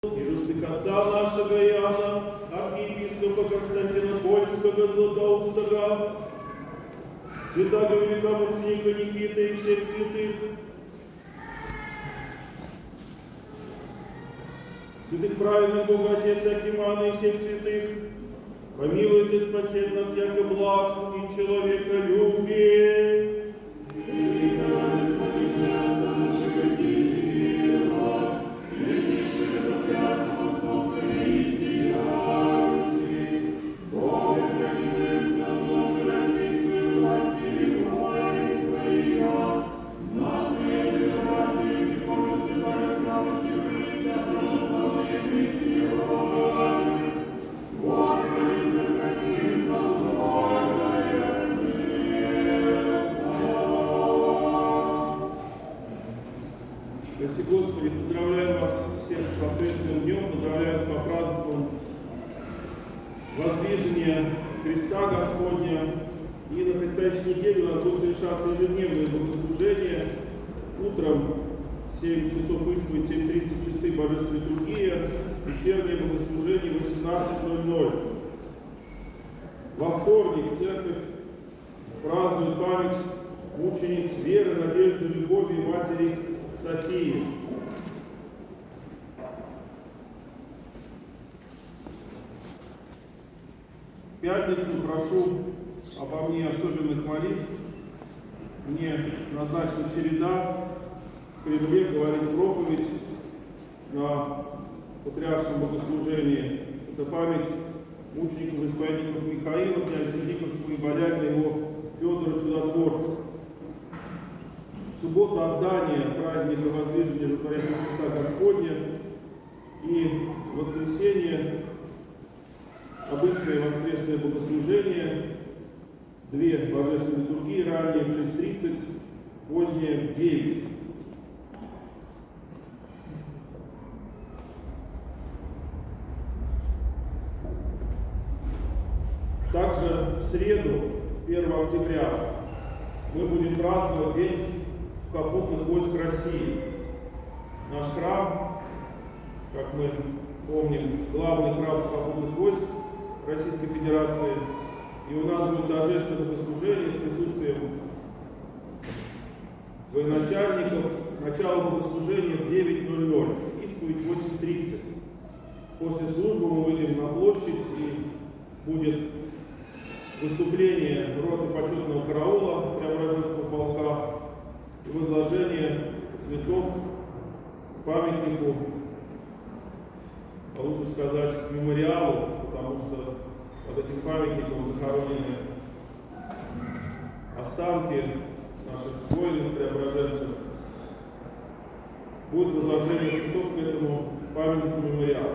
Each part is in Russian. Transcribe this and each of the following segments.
И русских отца нашего Иоанна, архиепископа Константина Польского, Златоустого, святаго великомученика Никиты и всех святых, святых праведных Бога Отец Акимана и всех святых, помилует и спасет нас, яко благ и человеколюбец. Господи, поздравляем вас всех с воскресным днем, поздравляем с празднеством воздвижения Христа Господня. И на предстоящей неделе у нас будут совершаться ежедневные богослужения. Утром 7 часов исповедь, 7:30 часы божественной литургия, вечернее богослужение 18:00. Во вторник церковь празднует память мучениц веры, надежды, любови и матери Софии. В пятницу прошу обо мне особенных молитв. Мне назначена череда в Кремле говорить проповедь на патриаршем богослужении. Это память мучеников и исповедников Михаила, князя Черниговского и боярина его Федора Чудотворца. Суббота отдания праздника воздвижения Животворящего Христа Господня и воскресенье обычное воскресное богослужение, 2 божественные литургии, ранее в 6:30, позднее в 9. Также в среду, 1 октября, мы будем праздновать День сухопутных войск России. Наш храм, как мы помним, главный храм сухопутных войск Российской Федерации. И у нас будет торжественное богослужение с присутствием военачальников. Начало богослужения в 9:00, исповедь в 8:30. После службы мы выйдем на площадь и будет выступление роты почетного караула Преображенского полка и возложение цветов к памятнику, а лучше сказать, мемориалу, потому что под этим памятником захоронены останки наших воинов-преображенцев. Будет возложение цветов к этому памятнику мемориалу.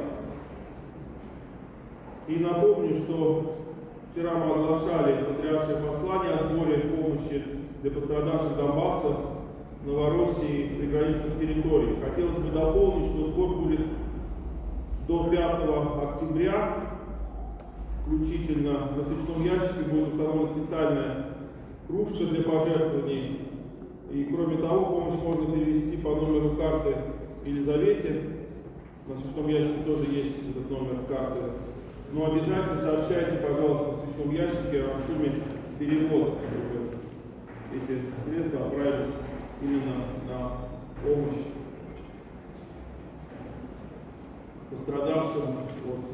И напомню, что вчера мы оглашали патриаршее послание о сборе помощи для пострадавших Донбасса, Новороссии и приграничных территорий. Хотелось бы дополнить, что сбор будет до 5 октября. Включительно на свечном ящике будет установлена специальная кружка для пожертвований. И кроме того, помощь можно перевести по номеру карты Елизавете. На свечном ящике тоже есть этот номер карты. Но обязательно сообщайте, пожалуйста, в свечном ящике о сумме перевода, чтобы эти средства отправились именно на помощь пострадавшим от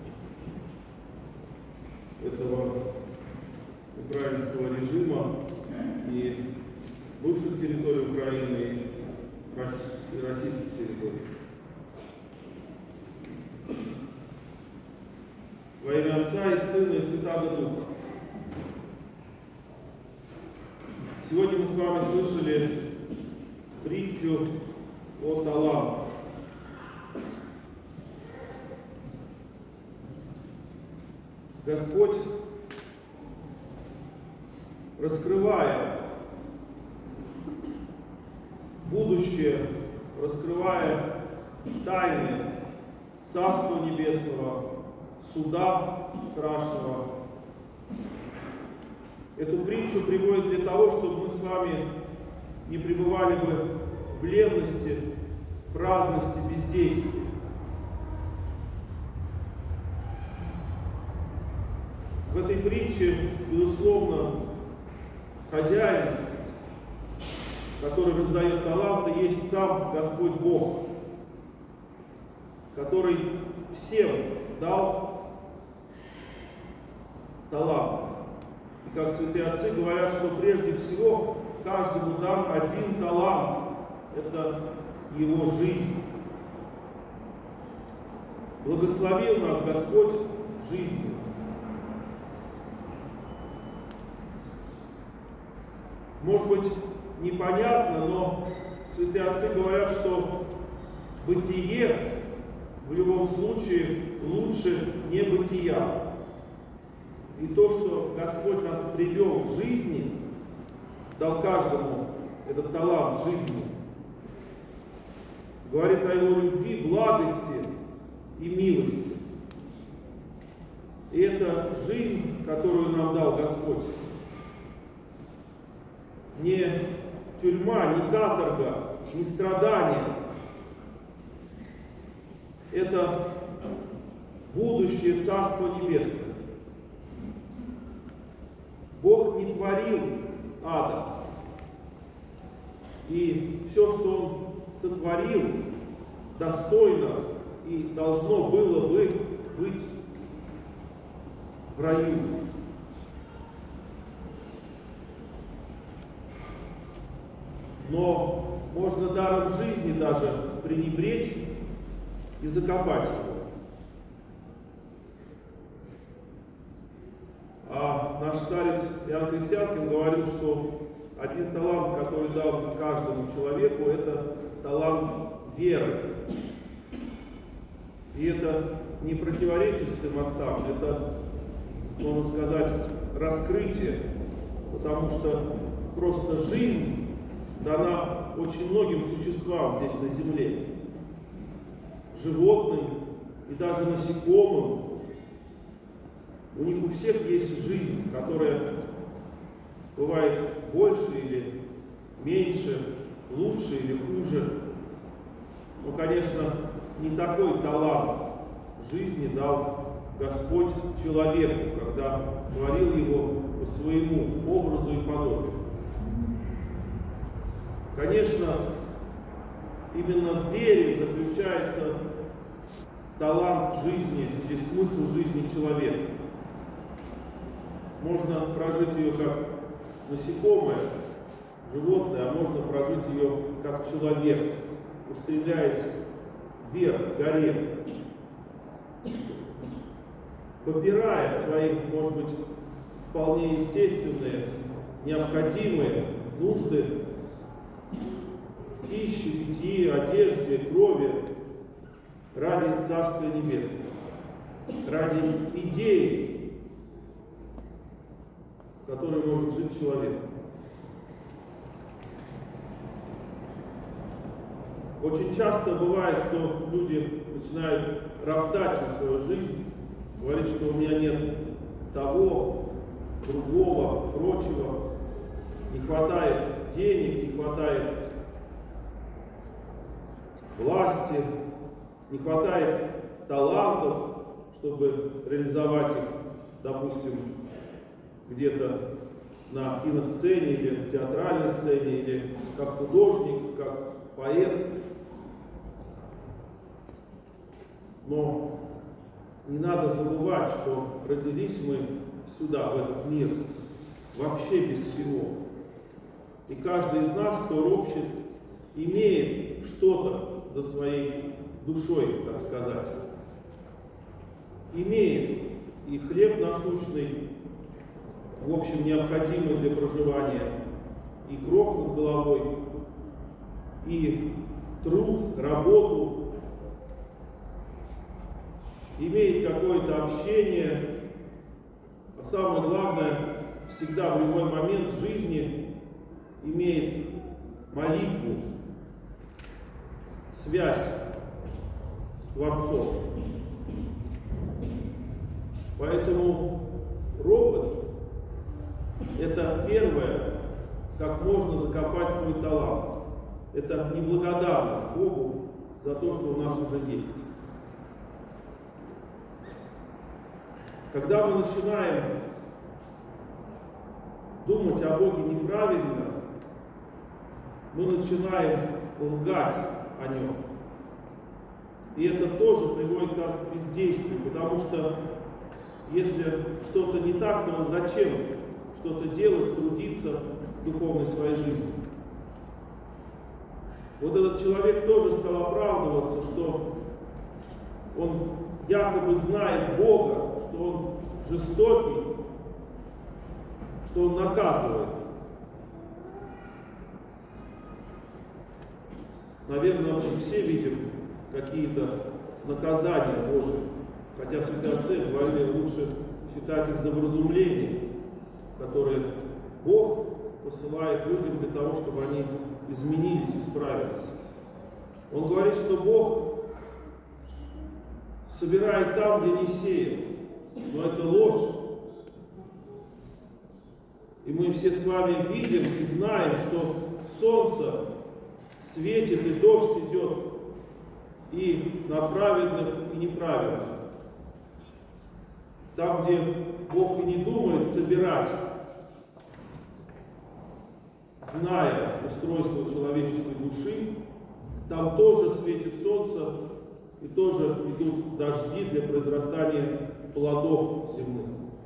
этого украинского режима и бывших территорий Украины и российских территорий. Во имя Отца и Сына и Святаго Духа. Сегодня мы с вами слышали притчу о талантах. Господь, раскрывая будущее, раскрывая тайны Царства Небесного, суда страшного, эту притчу приводит для того, чтобы мы с вами не пребывали бы в ленности, праздности, бездействии. этой притче, безусловно, хозяин, который раздает таланты, есть сам Господь Бог, который всем дал талант. И как святые отцы говорят, что прежде всего каждому дан один талант – это его жизнь. Благословил нас Господь жизнью. Может быть, непонятно, но святые отцы говорят, что бытие в любом случае лучше небытия. И то, что Господь нас привел к жизни, дал каждому этот талант жизни, говорит о его любви, благости и милости. И это жизнь, которую нам дал Господь. Не тюрьма, не каторга, не страдания. Это будущее Царство Небесное. Бог не творил ада. И все, что Он сотворил, достойно и должно было бы быть в раю. Но можно даром жизни даже пренебречь и закопать его. А наш старец Иоанн Крестьянкин говорил, что один талант, который дал каждому человеку, это талант веры. И это не противоречит святым отцам, это, можно сказать, раскрытие, потому что просто жизнь дана очень многим существам здесь на земле, животным и даже насекомым. У них у всех есть жизнь, которая бывает больше или меньше, лучше или хуже. Но, конечно, не такой талант жизни дал Господь человеку, когда творил его по своему образу и подобию. Конечно, именно в вере заключается талант жизни или смысл жизни человека. Можно прожить ее как насекомое, животное, а можно прожить ее как человек, устремляясь вверх, к горе, попирая свои, может быть, вполне естественные, необходимые нужды в пище, питье, одежде, крови ради Царствия Небесного, ради идеи, в которой может жить человек. Очень часто бывает, что люди начинают роптать на свою жизнь, говорить, что у меня нет того, другого, прочего, не хватает денег, не хватает власти, не хватает талантов, чтобы реализовать их, допустим, где-то на киносцене или театральной сцене, или как художник, как поэт. Но не надо забывать, что родились мы сюда, в этот мир, вообще без всего. И каждый из нас, кто ропщет, имеет что-то за своей душой, так сказать. Имеет и хлеб насущный, в общем, необходимый для проживания, и кров над головой, и труд, работу, имеет какое-то общение, а самое главное, всегда в любой момент жизни имеет молитву, связь с Творцом. Поэтому ропот – это первое, как можно закопать свой талант. Это неблагодарность Богу за то, что у нас уже есть. Когда мы начинаем думать о Боге неправильно, мы начинаем лгать о Нем. И это тоже приводит нас к бездействию, потому что если что-то не так, то зачем что-то делать, трудиться в духовной своей жизни? Вот этот человек тоже стал оправдываться, что он якобы знает Бога, что он жестокий, что он наказывает. Наверное, мы все видим какие-то наказания Божьи, хотя святые отцы говорили, лучше считать их за вразумление, которые Бог посылает людям для того, чтобы они изменились, исправились. Он говорит, что Бог собирает там, где не сеет, но это ложь. И мы все с вами видим и знаем, что солнце светит и дождь идет и на праведных, и неправедных. Там, где Бог и не думает собирать, зная устройство человеческой души, там тоже светит солнце и тоже идут дожди для произрастания плодов земных.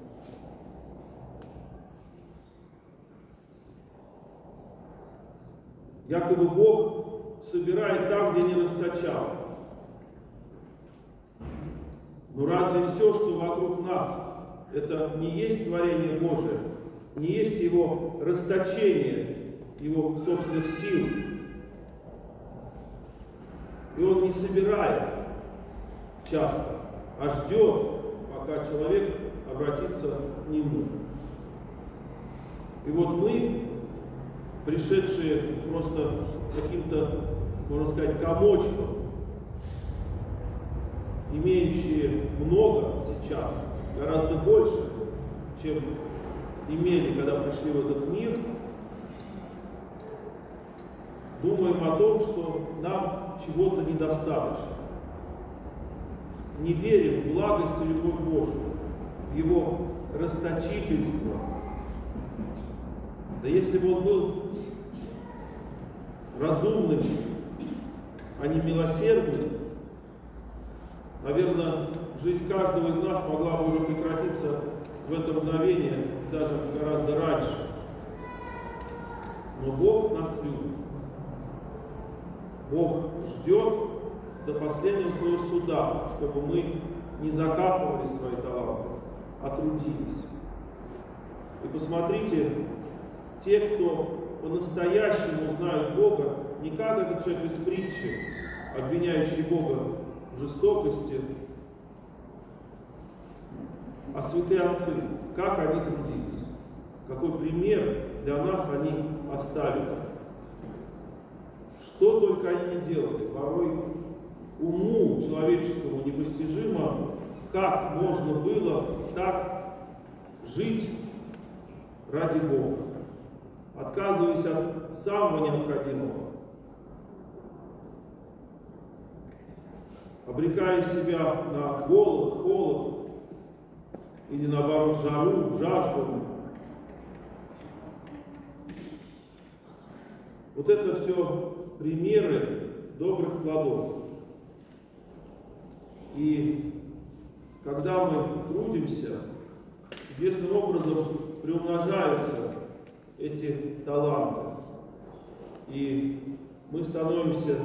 Якобы Бог собирает там, где не расточал. Но разве все, что вокруг нас, это не есть творение Божие, не есть Его расточение, Его собственных сил? И Он не собирает часто, а ждет, пока человек обратится к Нему. И вот мы, пришедшие просто каким-то, можно сказать, комочком, имеющие много сейчас, гораздо больше, чем имели, когда пришли в этот мир, думаем о том, что нам чего-то недостаточно. Не верим в благость и любовь Божию, в Его расточительство. Да если бы Он был разумным, а не милосердным, наверное, жизнь каждого из нас могла бы уже прекратиться в это мгновение, даже гораздо раньше. Но Бог нас любит. Бог ждет до последнего своего суда, чтобы мы не закапывали свои таланты, а трудились. И посмотрите, те, кто по-настоящему знают Бога, не как этот человек из притчи, обвиняющий Бога в жестокости, а святые отцы, как они трудились, какой пример для нас они оставили. Что только они не делали, порой уму человеческому непостижимо, как можно было так жить ради Бога, отказываясь от самого необходимого, обрекая себя на голод, холод или наоборот жару, жажду. Вот это все примеры добрых плодов. И когда мы трудимся, чудесным образом приумножаются эти таланты. И мы становимся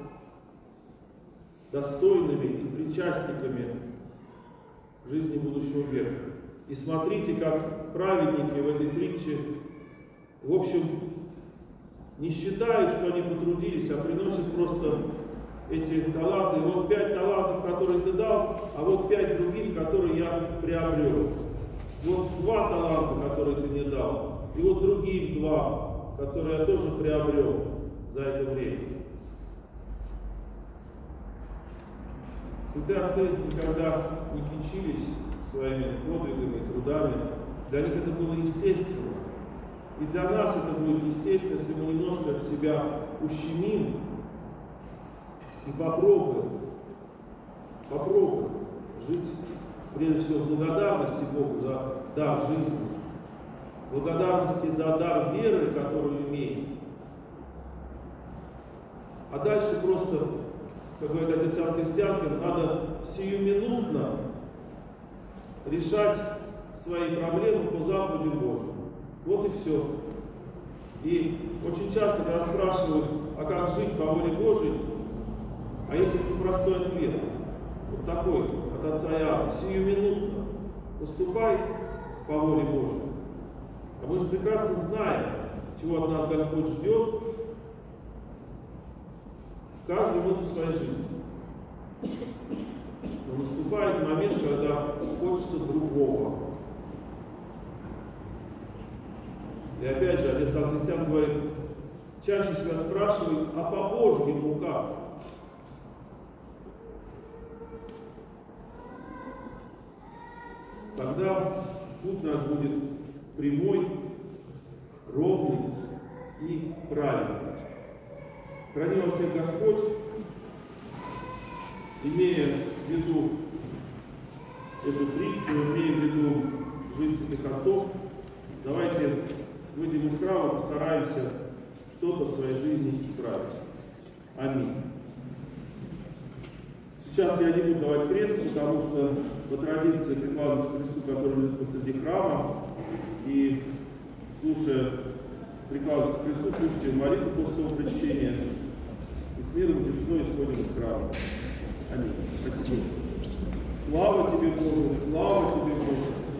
достойными и причастниками жизни будущего века. И смотрите, как праведники в этой притче, в общем, не считают, что они потрудились, а приносят просто эти таланты. И вот 5 талантов, которые ты дал, а вот 5 других, которые я приобрел. Вот 2 таланта, которые ты мне дал, и вот других 2, которые я тоже приобрел за это время. Святые отцы никогда не кичились своими подвигами, трудами. Для них это было естественно. И для нас это будет естественно, если мы немножко себя ущемим и попробуем жить, прежде всего, в благодарности Богу за дар жизни. благодарности за дар веры, которую имеет. А дальше просто, как говорит отец Иоанн Крестьянкин, надо сиюминутно решать свои проблемы по заповеди Божьей. Вот и все. И очень часто, когда спрашивают, а как жить по воле Божьей, а есть очень простой ответ. Вот такой, от отца Иоанна. Сиюминутно поступай по воле Божьей. А мы же прекрасно знаем, чего от нас Господь ждет в каждую минуту своей жизни. Но наступает момент, когда хочется другого. И опять же, отец Иоанн Крестьянкин говорит, чаще себя спрашивают, а по Божьему как? Тогда путь наш будет прямой, ровный и правильный. Храни вас всех Господь, имея в виду эту притчу, имея в виду жизнь святых отцов, давайте выйдем из храма, постараемся что-то в своей жизни исправить. Аминь. Сейчас я не буду давать крест, потому что по традиции прикладываться к кресту, который лежит посреди храма, и слушая прикладываться к кресту, слушайте молитву после того причащения, и с миром и тишиной исходим из храма. Аминь. Спасибо. Слава тебе, Боже, слава тебе, Боже.